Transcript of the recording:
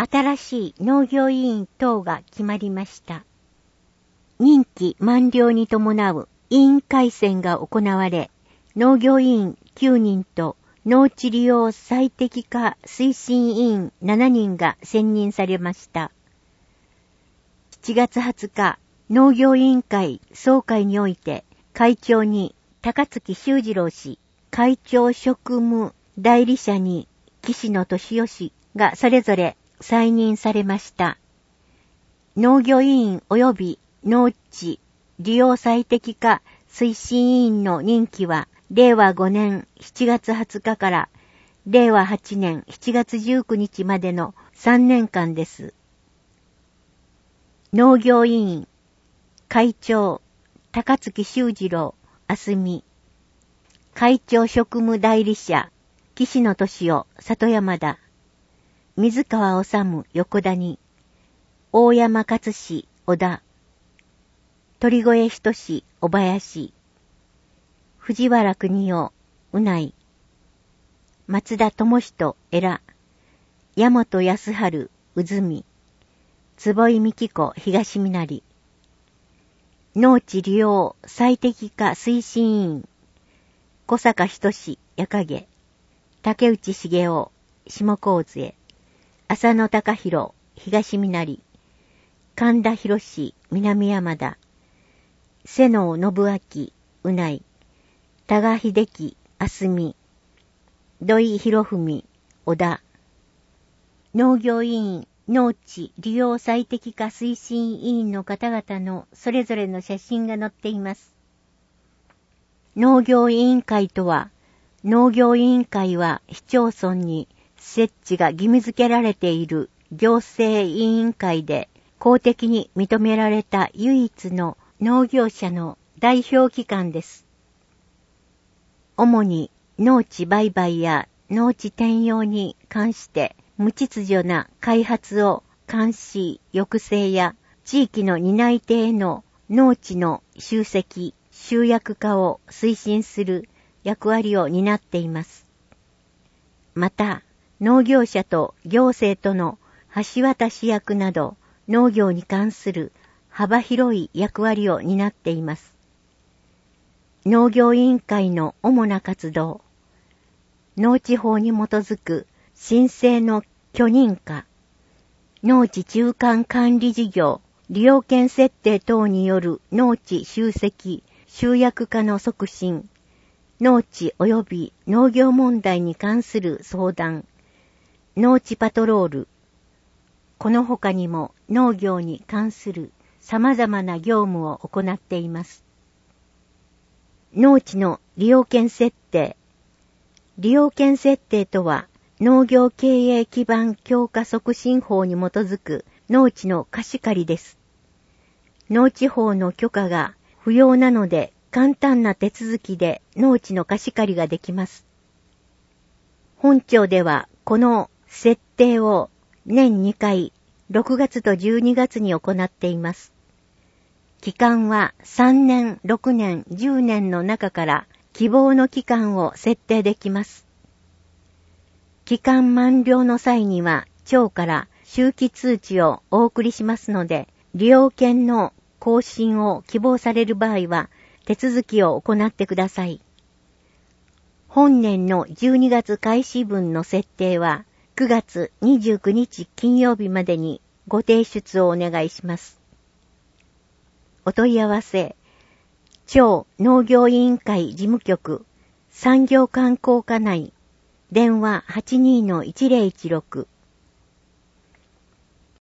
新しい農業委員等が決まりました。任期満了に伴う委員改選が行われ、農業委員9人と農地利用最適化推進委員7人が選任されました。7月20日、農業委員会総会において、会長に高槻修二郎氏、会長職務代理者に岸野俊夫氏がそれぞれ再任されました。農業委員及び農地利用最適化推進委員の任期は令和5年7月20日から令和8年7月19日までの3年間です。農業委員会長高槻修二郎あすみ、会長職務代理者岸野俊夫里山田、水川治横谷、大山勝志小田、鳥越仁志小林、藤原国夫うない、松田智人江良、大和康春うずみ、坪井美希子東みなり、農地利用最適化推進委員小坂仁矢影、竹内茂雄下高津浅野隆弘東みなり、神田博士南山田、瀬能信明うない、多賀秀樹あすみ、土井博文小田。農業委員農地利用最適化推進委員の方々のそれぞれの写真が載っています。農業委員会とは、農業委員会は市町村に設置が義務付けられている行政委員会で公的に認められた唯一の農業者の代表機関です。主に農地売買や農地転用に関して無秩序な開発を監視、抑制や地域の担い手への農地の集積、集約化を推進する役割を担っています。また、農業者と行政との橋渡し役など農業に関する幅広い役割を担っています。農業委員会の主な活動、農地法に基づく申請の許認可、農地中間管理事業、利用権設定等による農地集積、集約化の促進、農地及び農業問題に関する相談、農地パトロール、この他にも農業に関する様々な業務を行っています。農地の利用権設定。利用権設定とは、農業経営基盤強化促進法に基づく農地の貸し借りです。農地法の許可が不要なので簡単な手続きで農地の貸し借りができます。本庁ではこの設定を年2回、6月と12月に行っています。期間は3年、6年、10年の中から希望の期間を設定できます。期間満了の際には庁から周期通知をお送りしますので、利用権の更新を希望される場合は手続きを行ってください。本年の12月開始分の設定は9月29日金曜日までにご提出をお願いします。お問い合わせ、庁農業委員会事務局産業観光課内電話 82-1016